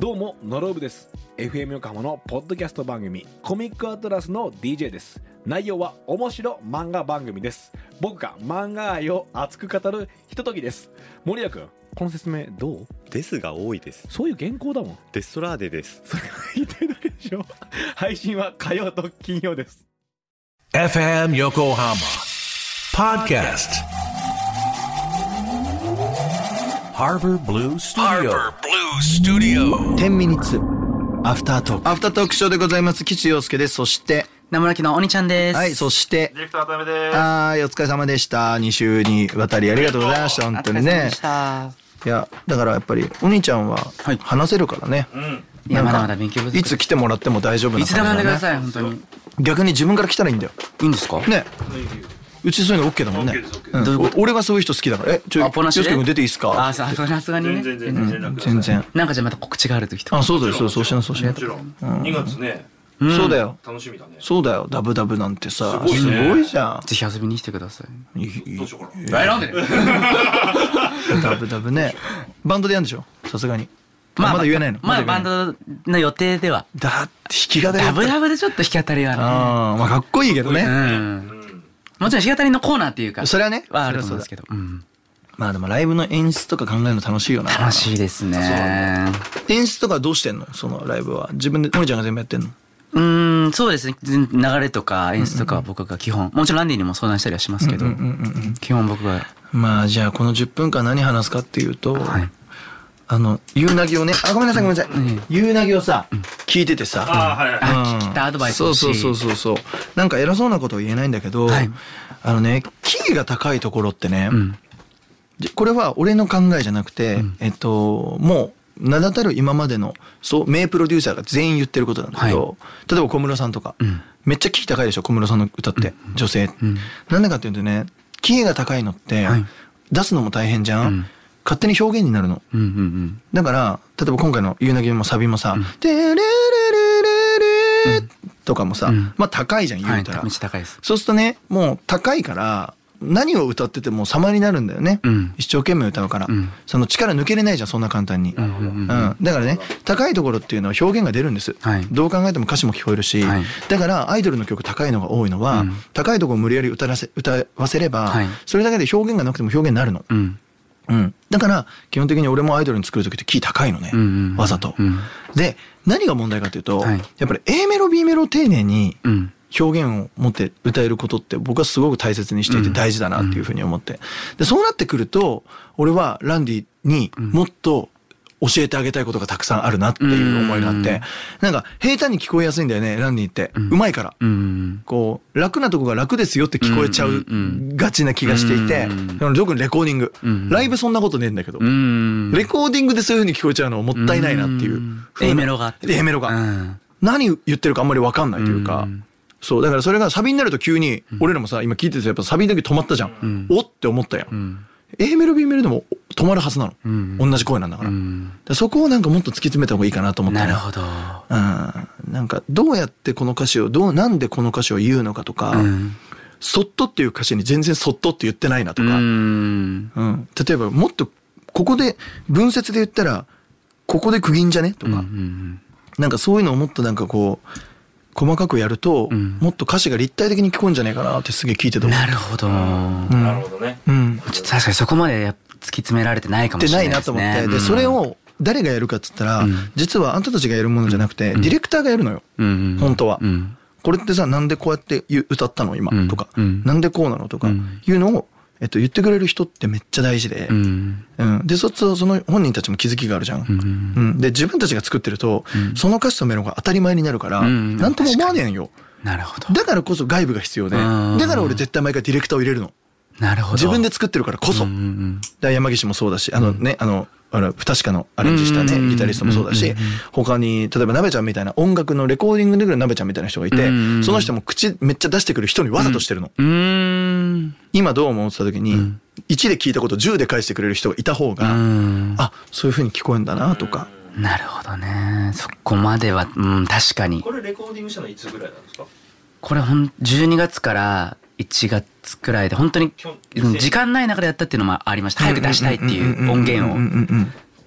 どうもノロブです。 FM 横浜のポッドキャスト番組コミックアトラスの DJ です。内容は面白漫画番組です。僕が漫画愛を熱く語るひとときです。森谷君、この説明どう？ ですが多いです。 そういう原稿だもん。 デストラーデです。 それが言いたいだけでしょ。配信は火曜と金曜です。 FM Yokohama Podcast Harbor Blue Studio 10ミニッツアフタートークショーでございます。岸洋介です。そして名村木のお兄ちゃんです。 はい、そしてディレクター渡辺です。 はい、お疲れ様でした。2週にわたりありがとうございました。本当にね。いやだからやっぱりお兄ちゃんは話せるからね、 いやまだまだ勉強不足。 いつ来てもらっても大丈夫な感じだね。 いつでも呼んでください。本当に逆に自分から来たらいいんだよ。 いいんですかね。うちそういうの OK だもんね。 どういうこと？ 俺がそういう人好きだから。洋介君出ていいですか？ あ、さすがにね。 全然。 なんかじゃあまた告知がある時とか。 あ、そうだよ。そうしな。もちろん。2月ね。 そうだよ。 楽しみだね。 そうだよ。ダブダブなんてさ、すごいじゃん。 ぜひ遊びに来てください。 どうしようかな。 なんで？ ダブダブね。バンドでやるんでしょ？さすがに。まだ言えないの？ まだバンドの予定では。 だって弾き語り。 ダブダブでちょっと弾き語りはね。 まあかっこいいけどね。 もちろん弾き語りのコーナーっていうか。 それはね。 はあると思うんですけど。 まあでもライブの演出とか考えるの楽しいよな。 楽しいですね。 演出とかどうしてんの？そのライブは自分で森ちゃんが全部やってんの？ そうですね。流れとか演出とかは僕が基本、もちろんランディにも相談したりはしますけど、基本僕が。 まあじゃあこの10分間何話すかっていうと、ゆうなぎをね、ごめんなさいゆうなぎをさ聞いててさ、 聞いたアドバイス欲しい。 そうなんか偉そうなことは言えないんだけど、キーが高いところってね、これは俺の考えじゃなくて、もう名だたる今までの名プロデューサーが全員言ってることなんだけど、例えば小室さんとか、めっちゃキー高いでしょ小室さんの歌って、女性、なんでかっていうとね、キーが高いのって、出すのも大変じゃん、勝手に表現になるの、だから例えば今回の「ゆうなぎ」もサビもさ「テレレレレレ」とかもさ、まあ高いじゃん言うたら、 めっちゃ高いです。 そうするとね、もう高いから何を歌ってても様になるんだよね、一生懸命歌うから、その力抜けれないじゃんそんな簡単に、だからね、高いところっていうのは表現が出るんです、どう考えても歌詞も聞こえるし、だからアイドルの曲高いのが多いのは、高いところを無理やり歌わせれば、それだけで表現がなくても表現になるの、だから基本的に俺もアイドルに作る時ってキー高いのね、わざと、で何が問題かというと、やっぱり A メロ B メロを丁寧に表現を持って歌えることって僕はすごく大切にしていて大事だなっていうふうに思って、でそうなってくると俺はランディにもっと教えてあげたいことがたくさんあるなっていう思いがあって、なんか平坦に聞こえやすいんだよねランディって、うまいから、こう楽なとこが楽ですよって聞こえちゃうがちな気がしていて、特にレコーディング、ライブそんなことねえんだけど、レコーディングでそういう風に聞こえちゃうのはもったいないなっていう、 A メロが何言ってるかあんまり分かんないというか、そうだからそれがサビになると急に、俺らもさ今聞いててやっぱサビだけ止まったじゃん、おって思ったやん、A メロ B メロでも止まるはずなの、同じ声なんだから、そこをなんかもっと突き詰めた方がいいかなと思って、 なるほど、 なんかどうやってこの歌詞をなんでこの歌詞を言うのかとか、そっとっていう歌詞に全然そっとって言ってないなとか、例えばもっとここで文節で言ったらここで区切んじゃねとか、なんかそういうのをもっとなんかこう細かくやると、もっと歌詞が立体的に聞こえんじゃないかなってすげえ聞いてた。 なるほど、 なるほどね。 ちょっと確かにそこまで突き詰められてないかもしれないですね。 ないなと思って、でそれを誰がやるかっつったら、実はあんたたちがやるものじゃなくて、ディレクターがやるのよ、本当は。これってさ、なんでこうやって歌ったの今とか、なんでこうなのとかいうのを言ってくれる人ってめっちゃ大事で、でその本人たちも気づきがあるじゃん、で自分たちが作ってると、その歌詞とメロが当たり前になるから、なんとも思わねえんよ。 なるほど。 だからこそ外部が必要で、だから俺絶対毎回ディレクターを入れるの。 なるほど。 自分で作ってるからこそ。だから山岸もそうだし、不確かのアレンジしたねギタリストもそうだし、他に例えばなべちゃんみたいな音楽のレコーディングでくるなべちゃんみたいな人がいて、その人も口めっちゃ出してくる人にわざとしてるの。今どう思うって言った時に、1で聞いたこと10で返してくれる人がいた方が、あ、そういう風に聞こえんだなとか。 なるほどね。そこまでは、確かに。 これレコーディングしたのいつぐらいなんですか？ これ12月から1月くらいで本当に時間ない中でやったっていうのもありました。早く出したいっていう音源をっ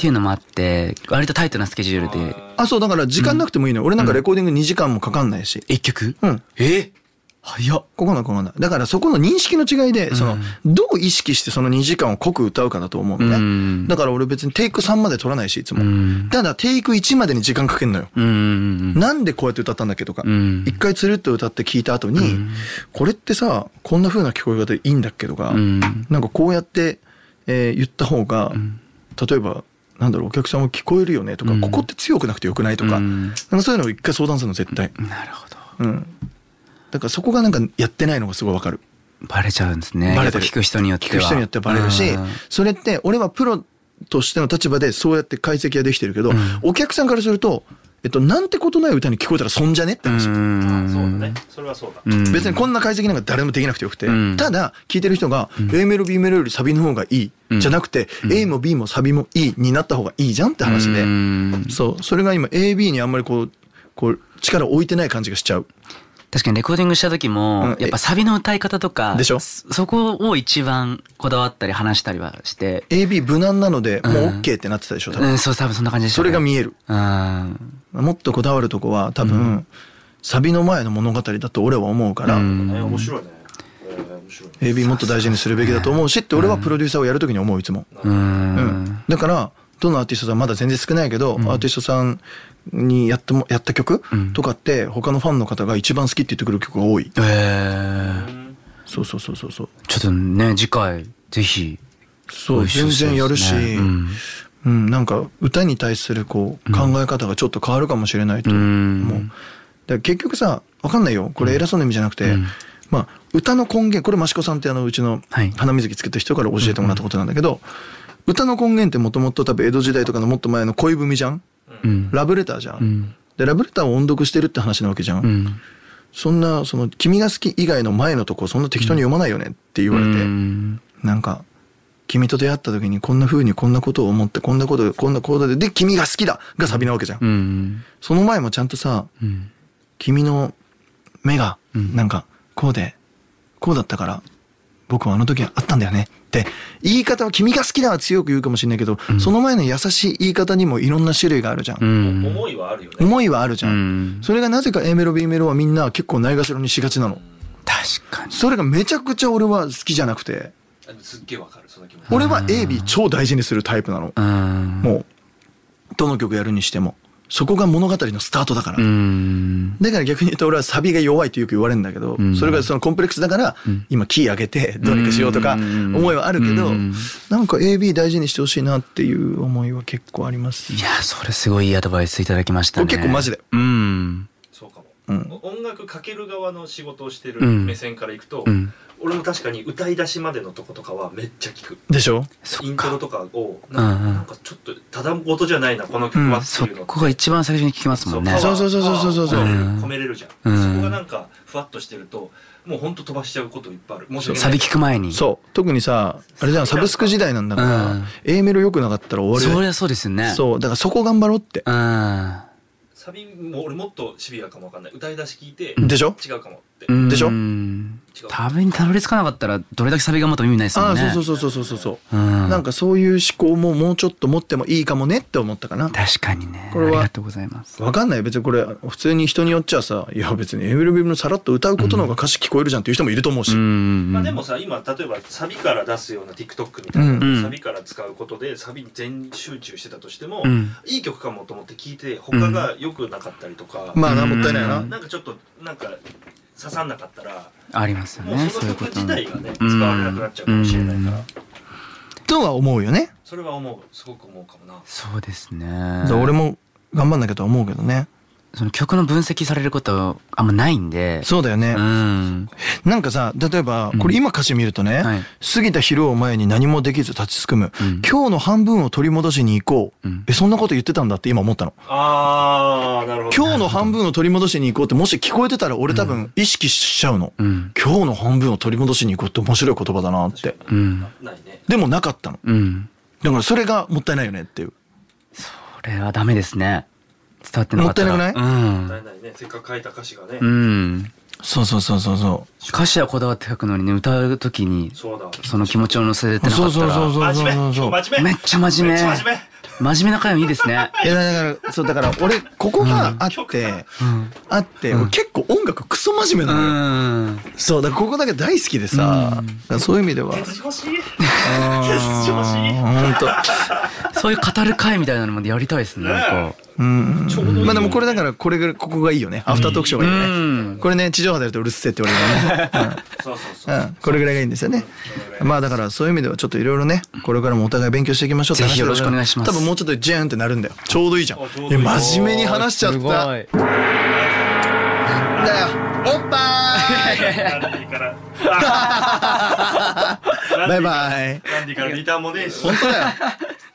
っていうのもあって割とタイトなスケジュールで。 そうだから時間なくてもいいのよ。俺なんかレコーディング2時間もかかんないし。 1曲？ うん。 早っ。 ここない。だからそこの認識の違いで、どう意識してその2時間を濃く歌うかだと思うのね。だから俺別にテイク3まで取らないし、いつも。ただテイク1までに時間かけんのよ。なんでこうやって歌ったんだっけとか。一回つるっと歌って聞いた後に、これってさ、こんな風な聞こえ方でいいんだっけとか、なんかこうやって、言った方が、例えば、なんだろう、お客さんも聞こえるよねとか、ここって強くなくてよくないとか、なんかそういうのを一回相談するの絶対。 なるほど。 だからそこがなんかやってないのがすごいわかる。 バレちゃうんですね。 バレてる。 聞く人によっては。 聞く人によってはバレるし、それって俺はプロとしての立場でそうやって解析ができてるけど、お客さんからすると、なんてことない歌に聞こえたら損じゃねって話。 そうだね。それはそうだ。 別にこんな解析なんか誰もできなくてよくて、ただ聞いてる人が A メロ B メロよりサビの方がいいじゃなくて、A も B もサビもいいになった方がいいじゃんって話で、それが今 A、B にあんまりこう力を置いてない感じがしちゃう。 確かにレコーディングした時もやっぱサビの歌い方とかでしょ、 そこを一番こだわったり話したりはして、 AB 無難なのでもう OK ってなってたでしょ多分。 そう、多分そんな感じでしたそれが見える。もっとこだわるとこは多分サビの前の物語だと俺は思うから、 面白いね。 AB もっと大事にするべきだと思うしって俺はプロデューサーをやるときに思ういつも。だからどのアーティストさんまだ全然少ないけど、アーティストさんにやった曲とかって他のファンの方が一番好きって言ってくる曲が多い。そうちょっとね次回ぜひ。 そう全然やるし、なんか歌に対するこう考え方がちょっと変わるかもしれないと思う。だから結局さ分かんないよこれ偉そうな意味じゃなくて、まあ歌の根源これ益子さんってうちの花水木つけた人から教えてもらったことなんだけど、歌の根源ってもともと多分江戸時代とかのもっと前の恋文じゃん、ラブレターじゃん、でラブレターを音読してるって話なわけじゃん、そんな君が好き以外の前のとこそんな適当に読まないよねって言われて、なんか君と出会った時にこんな風にこんなことを思ってこんなことで君が好きだがサビなわけじゃん、その前もちゃんとさ、君の目がなんかこうでこうだったから僕はあの時はあったんだよねって言い方は君が好きだは強く言うかもしれないけど、その前の優しい言い方にもいろんな種類があるじゃん、 思いはあるよね。 思いはあるじゃん、それがなぜか A メロ B メロはみんな結構ないがしろにしがちなの。 確かにそれがめちゃくちゃ俺は好きじゃなくて、 すっげえわかるその気持ち。 俺は A、B 超大事にするタイプなの。もうどの曲やるにしてもそこが物語のスタートだから。だから逆に言うと俺はサビが弱いとよく言われるんだけど、それがそのコンプレックスだから今キー上げてどうにかしようとか思いはあるけど、なんか AB 大事にしてほしいなっていう思いは結構あります。 いやそれすごいいいアドバイスいただきましたね。 これ結構マジでそうかも、音楽かける側の仕事をしてる目線からいくと、俺も確かに歌い出しまでのとことかはめっちゃ聞くでしょ。 イントロとかをなんかちょっとただごとじゃないなこの曲はっていうのって、 そこが一番最初に聞きますもんね。 そう込めれるじゃん、そこがなんかふわっとしてるともうほんと飛ばしちゃうこといっぱいある。もうサビ聞く前に。 そう特にさあれじゃんサブスク時代なんだから、A メロ良くなかったら終わる。 そりゃそうですよね。 そうだからそこ頑張ろうって。 サビも俺もっとシビアかもわかんない。歌い出し聞いてでしょ違うかもってでしょ。 サビにたどり着かなかったらどれだけサビがもっと意味ないですもんね。 そうなんかそういう思考ももうちょっと持ってもいいかもねって思ったかな。 確かにね。 これはありがとうございます。 分かんない別にこれ普通に人によっちゃさいや別に A メロ B メロさらっと歌うことの方が歌詞聞こえるじゃんっていう人もいると思うし、 まあでもさ今例えばサビから出すような TikTok みたいな、サビから使うことでサビに全集中してたとしても、いい曲かもと思って聞いて他が良くなかったりとか、 まあなもったいないな。 なんかちょっとなんか刺さんなかったらありますよね。 もうその曲自体がね使われなくなっちゃうかもしれないから、 とは思うよね。 それは思うすごく思うかもな。 そうですね。 俺も頑張んなきゃとは思うけどね。 その曲の分析されることあんまないんで。 そうだよね。なんかさ例えばこれ今歌詞見るとね、過ぎた昼を前に何もできず立ちすくむ、今日の半分を取り戻しに行こう、そんなこと言ってたんだって今思ったの。 あーなるほど。 今日の半分を取り戻しに行こうってもし聞こえてたら俺多分意識しちゃうの、今日の半分を取り戻しに行こうって面白い言葉だなって、 ないね。 でもなかったの、だからそれがもったいないよねっていう。 それはダメですね。伝わってなかったらもったいなくない？ もったいないね。せっかく書いた歌詞がね。 そうそうそうそうそう。 歌詞はこだわって書くのにね、歌う時にその気持ちを乗せてなかったら、 そうそうそうそうそう。 めっちゃ真面目。真面目な回もいいですね。 いやだから俺ここがあって、俺結構音楽クソ真面目なのよ。そうだからここだけ大好きでさ、そういう意味では。 手筋欲しい。手筋欲しい。 本当。 そういう語る回みたいなのまでやりたいですね。 まあでもこれだからここがいいよね。アフタートークショーがいいよね。これね地上波でやるとうるせえって言われるからね。そうそうそう。これぐらいがいいんですよね。まあだからそういう意味ではちょっといろいろね、これからもお互い勉強していきましょう。 ぜひよろしくお願いします。 多分もうちょっとジェーンってなるんだよ。ちょうどいいじゃん。真面目に話しちゃった。だよ。おっぱーい。バイバイ。 ランディからリターンもねえし。 本当だよ。